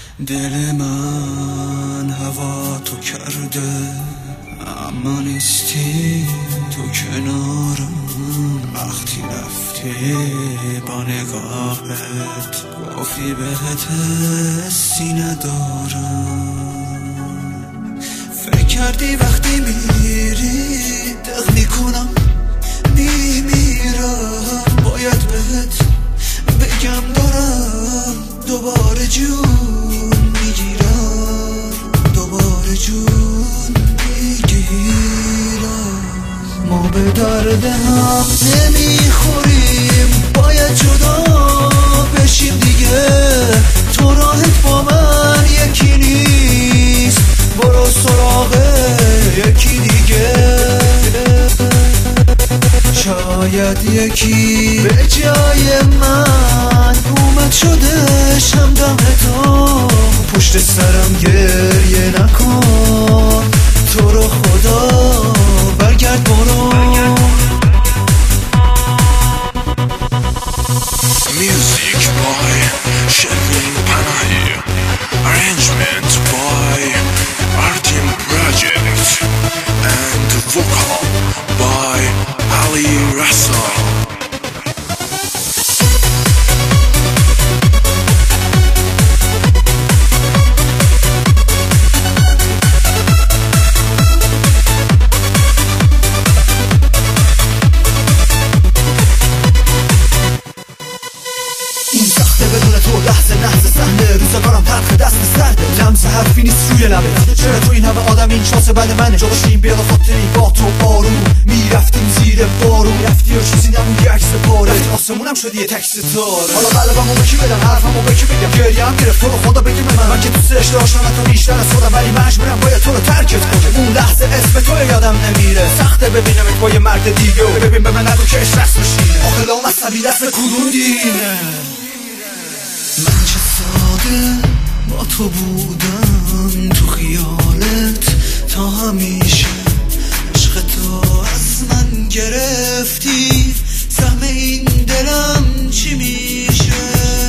دل من هوا تو کرده، اما نیستی تو کنارم. وقتی رفتی با نگاهت گفتی بهت حسی ندارم. فکر کردی وقتی میری دق میکنم میمیرم. باید بهت بگم دارم دوباره جون میگیرم، دوباره جون میگیرم. ما به درد هم نمیخوریم، باید جدا بشیم دیگه. تو راحت با من یکی نیست، برو سراغ یکی دیگه. شاید یکی به جای من اومد شدش همدم تو. پشت سرم گریه نکن، تو رو خدا برگرد برو. Music by Shelvin Panahi, arrangement by Artem Project, and vocal by Ali Russell. بدون تو لحظه نحظه صحنه روزگارم تلخ دست سرده. لمس حرفی نیست روی لبت، چرا تو این همه آدم این شانس بد منه. جا باشیم بیا خاطری با تو آروم میرفتیم زیر بارون. رفتی و چیزی نموندی عکس پاره، رفتی آسمونم شدی یه تکس تار. حالا قلبمو به کی بدم، حرفمو به کی بگم، گریه‌ام گرفت تو رو خدا بگی به من که دوست داشته باشم تو بیشتر از خودم، ولی مجبورم باید تو رو ترکت کنم. اون لحظه اسم تو یادم نمیره، سخته ببینمت با یه مرد دیگه. ببین به من نگو که عشق رسم شینه، آخه لام عصبی دست کدوم دینه. من چه ساده با تو بودم تو خیالت تا همیشه. عشق تو از من گرفتی، سهم این دلم چی میشه؟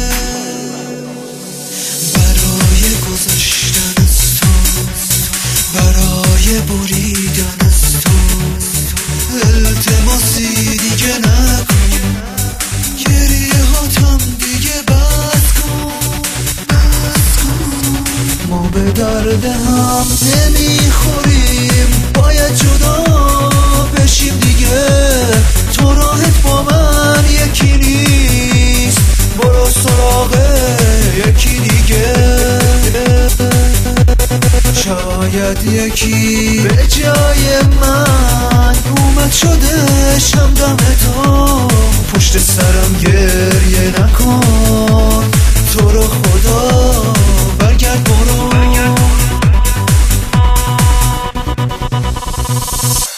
برای گذشتن از تو، برای بریدن از تو، التماسی دیگه نکن. گریه هاتم دیگه بس کن. ما به درد هم نمیخوریم، باید جدا بشیم دیگه. تو راحت با من یکی نیست، برو سراغ یکی دیگه. شاید یکی به جای من اومد شدش همدم تو. پشت سرم گریه نکن، تو رو خدا برگرد برو.